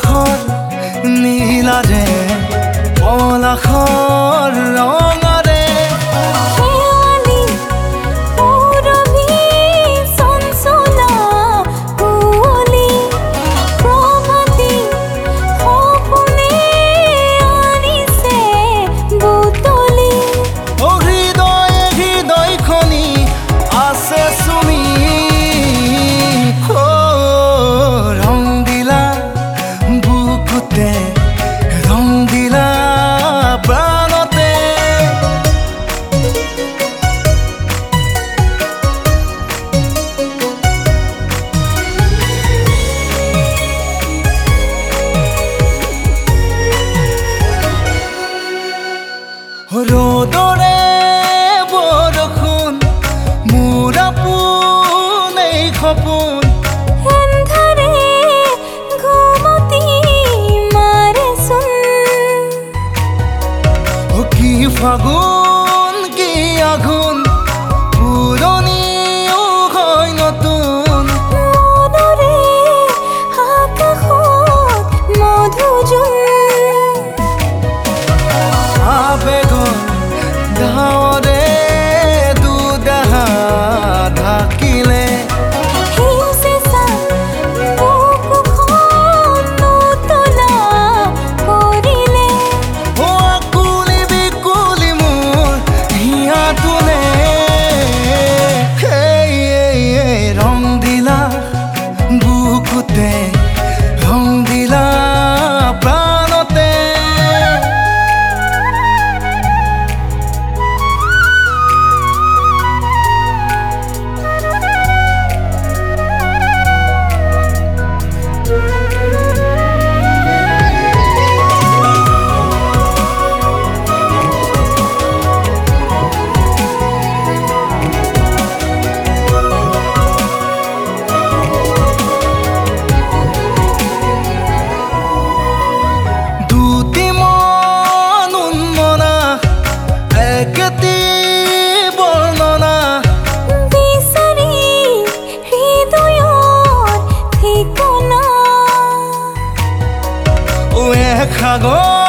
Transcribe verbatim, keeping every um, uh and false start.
আকাশৰ নীলাৰে পলাশৰ ৰঙাৰে শেৱালি পূৰবী চঞ্চলা কুঁৱলী প্ৰভাতী সপোনে আনিছে বুটলি ও হৃদয় হৃদয়খনি আছে চুমি ও ৰং দিলা বুকুতে ৰং দিলা প্ৰাণতে ৰ'দৰে বৰষুণ মোৰ আপোন এই সপোন এন্ধাৰে ঘুমতি মাৰেচোন ও কি ফাগুন কি আঘোণ পুৰণিও হয় নতুন মনৰে আকাশত মধুজোন আবেগৰ ধাৱৰে দুদেহা ঢাকিলে হিমচেঁচা বুকুখন উতলা কৰিলে ও আকুলি বিকুলি মোৰ হিয়া তোলে এই, এই, এই, ৰং দিলা বুকুতে ৰং দিলা প্ৰাণতে দুটি মন উন্মনা একেটি বৰ্ণনা বিচাৰি হৃদয়ৰ ঠিকনা ও এক সাগৰ